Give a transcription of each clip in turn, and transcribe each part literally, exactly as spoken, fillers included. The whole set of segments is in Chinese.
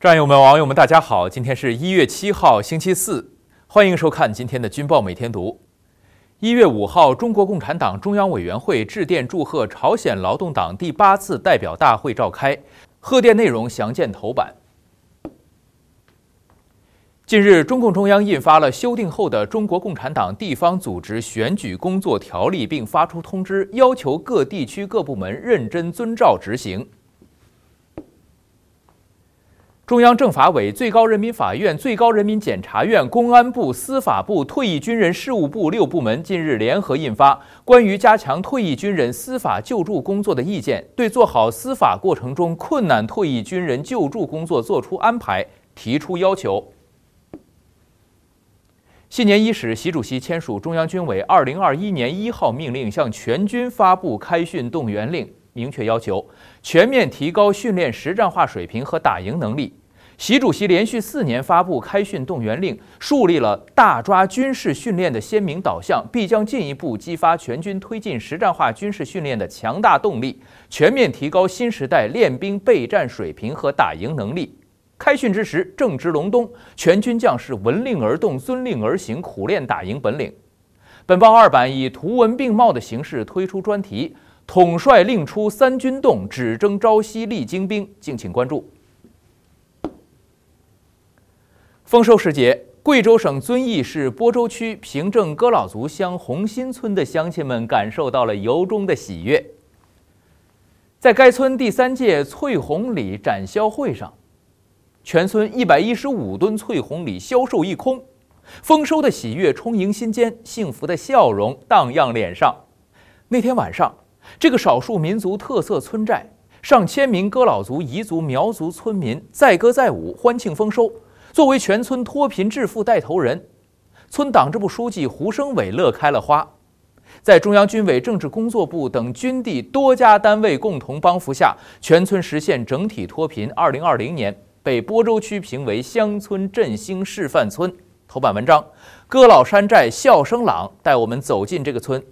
战友们、网友们，大家好！今天是一月七号，星期四，欢迎收看今天的《军报每天读》。一月五号，中国共产党中央委员会致电祝贺朝鲜劳动党第八次代表大会召开，贺电内容详见头版。近日，中共中央印发了修订后的《中国共产党地方组织选举工作条例》，并发出通知，要求各地区各部门认真遵照执行。中央政法委、最高人民法院、最高人民检察院、公安部、司法部、退役军人事务部六部门近日联合印发《关于加强退役军人司法救助工作的意见》，对做好司法过程中困难退役军人救助工作作出安排，提出要求。新年伊始，习主席签署中央军委二零二一年一号命令，向全军发布开训动员令，明确要求全面提高训练实战化水平和打赢能力。习主席连续四年发布开训动员令，树立了大抓军事训练的鲜明导向，必将进一步激发全军推进实战化军事训练的强大动力，全面提高新时代练兵备战水平和打赢能力。开训之时，正值隆冬，全军将士闻令而动，遵令而行，苦练打赢本领。本报二版以图文并茂的形式推出专题，统帅令出三军动，只征朝夕厉精兵，敬请关注。丰收时节，贵州省遵义市播州区平镇哥老族乡红新村的乡亲们感受到了由衷的喜悦。在该村第三届翠红李展销会上，全村一百一十五吨翠红李销售一空，丰收的喜悦充盈心间，幸福的笑容荡漾脸上。那天晚上，这个少数民族特色村寨，上千名哥老族、彝族、苗族村民载歌载舞，欢庆丰收。作为全村脱贫致富带头人，村党支部书记胡生伟乐开了花。在中央军委政治工作部等军地多家单位共同帮扶下，全村实现整体脱贫。二零二零年被播州区评为乡村振兴示范村。头版文章，哥老山寨笑声朗，带我们走进这个村。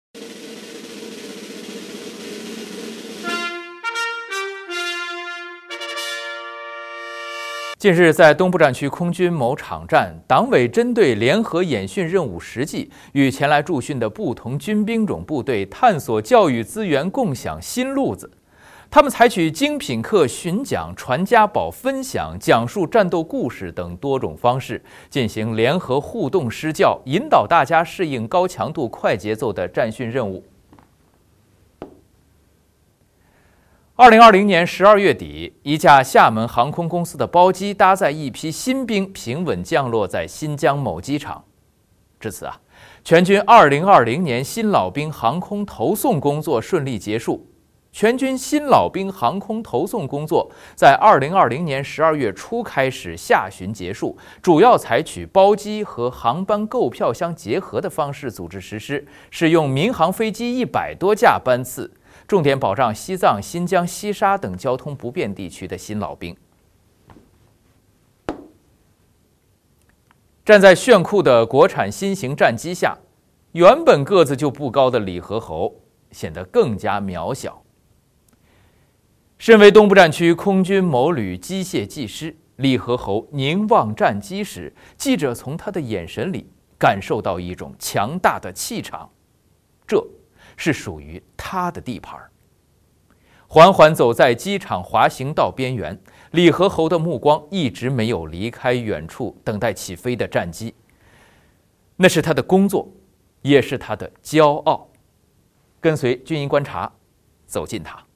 近日，在东部战区空军某场站，党委针对联合演训任务实际，与前来驻训的不同军兵种部队探索教育资源共享新路子。他们采取精品课巡讲、传家宝分享、讲述战斗故事等多种方式，进行联合互动施教，引导大家适应高强度、快节奏的战训任务。二零二零年十二月底，一架厦门航空公司的包机搭载一批新兵平稳降落在新疆某机场。至此啊，全军二零二零年新老兵航空投送工作顺利结束。全军新老兵航空投送工作在二零二零年十二月初开始，下旬结束，主要采取包机和航班购票相结合的方式组织实施，使用民航飞机一百多架班次。重点保障西藏、新疆、西沙等交通不便地区的新老兵。站在炫酷的国产新型战机下，原本个子就不高的李和侯显得更加渺小。身为东部战区空军某旅机械技师，李和侯凝望战机时，记者从他的眼神里感受到一种强大的气场，这是属于他的地盘。缓缓走在机场滑行道边缘，李和侯的目光一直没有离开远处等待起飞的战机。那是他的工作，也是他的骄傲。跟随军营观察，走进他。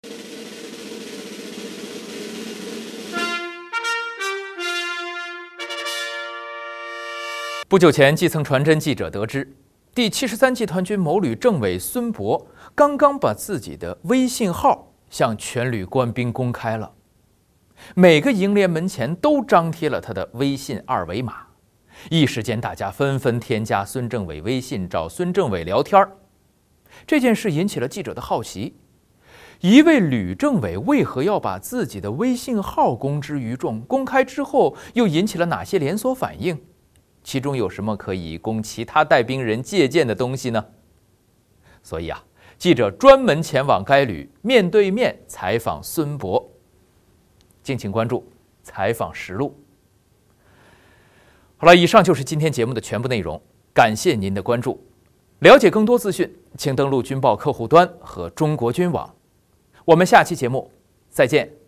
不久前，基层传真记者得知，第七十三集团军某旅政委孙博刚刚把自己的微信号向全旅官兵公开了，每个营连门前都张贴了他的微信二维码。一时间，大家纷纷添加孙政委微信，找孙政委聊天。这件事引起了记者的好奇：一位旅政委为何要把自己的微信号公之于众？公开之后又引起了哪些连锁反应？其中有什么可以供其他带兵人借鉴的东西呢？所以啊，记者专门前往该旅，面对面采访孙博。敬请关注采访实录。好了，以上就是今天节目的全部内容，感谢您的关注。了解更多资讯，请登录军报客户端和中国军网。我们下期节目再见。